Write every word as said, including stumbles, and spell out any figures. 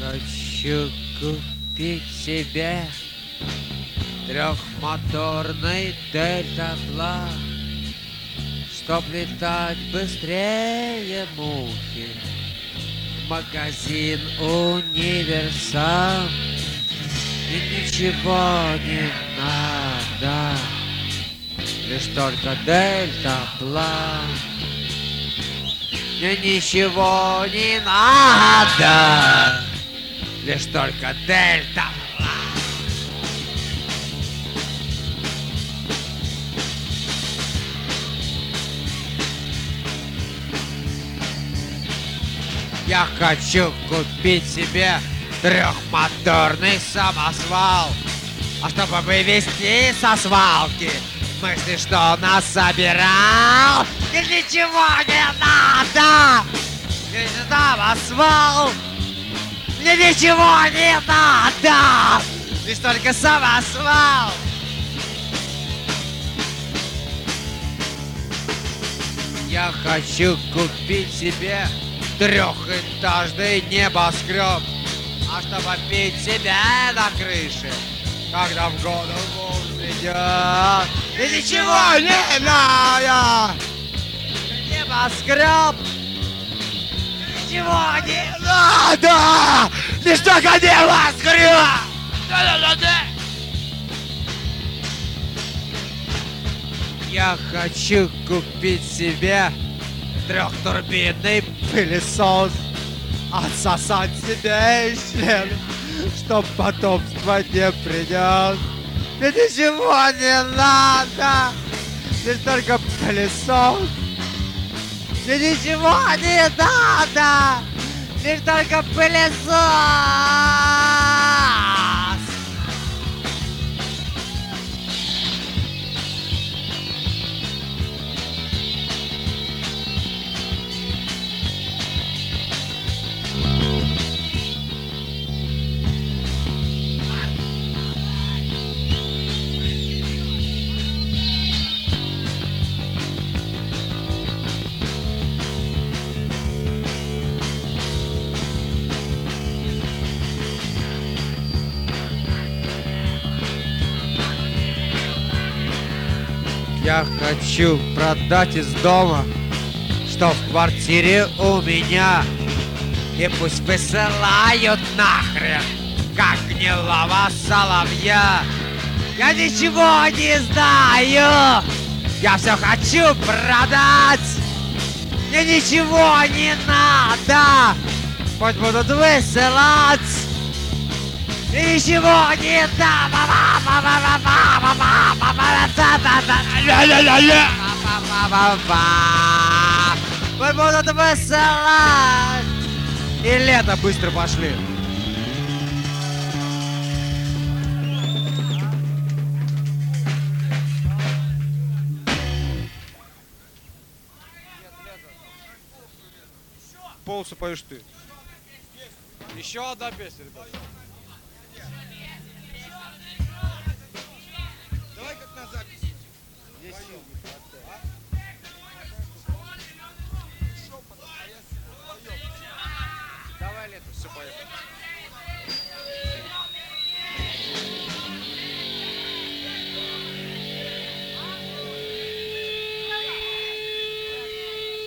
хочу купить себе трехмоторный дельтаплан, чтоб летать быстрее мухи. В магазин универсам и ничего не надо, лишь только дельтаплан. Мне ничего не надо, лишь только дельтаплан. Я хочу купить себе трехмоторный самосвал, а чтобы вывести со свалки мысли, что нас собирал, и ничего не надо. Мне самосвал, мне ничего не надо, лишь только самосвал. Я хочу купить себе трехэтажный небоскреб, а чтобы пить себе на крыше, когда в голову придет, и ничего не надо. Небоскреб, ничего не надо, лишь только небоскреб. Я хочу купить себе трехтурбинный пылесос, отсосать себе член, чтоб потомство не принес. И ничего не надо, лишь только пылесос. И ничего не надо, лишь только пылесос. Я хочу продать из дома, что в квартире у меня, и пусть высылают нахрен, как гнилого соловья. Я ничего не знаю, я все хочу продать. Мне ничего не надо, пусть будут высылать. И ничего не надо, пусть будут высылать. И лето быстро пошли. Полосу поешь ты. Еще одна песня, ребят. Давай как на записи. Здесь сил не хватает. Давай, Лето, все, поехали.